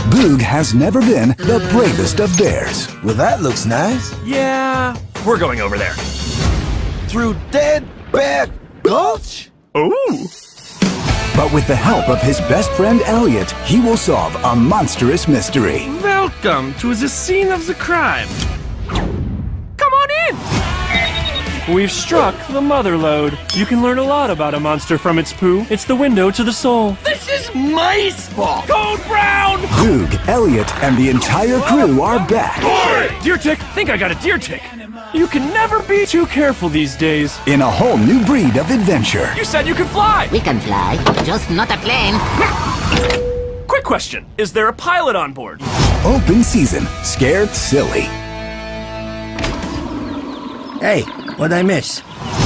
Boog has never been the bravest of bears. Well, that looks nice. Yeah, we're going over there. Through Dead Bear Gulch? Ooh! But with the help of his best friend Elliot, he will solve a monstrous mystery. Welcome to the scene of the crime. Come on in! We've struck the mother lode. You can learn a lot about a monster from its poo. It's the window to the soul. This is my spot! Code Brown! Boog, Elliot, and the entire crew are back Deer tick? Think I got a deer tick. You can never be too careful these days. in a whole new breed of adventure. You said you could fly! We can fly, just not a plane. Quick question. Is there a pilot on board? Open season. Scared silly. Hey, what'd I miss?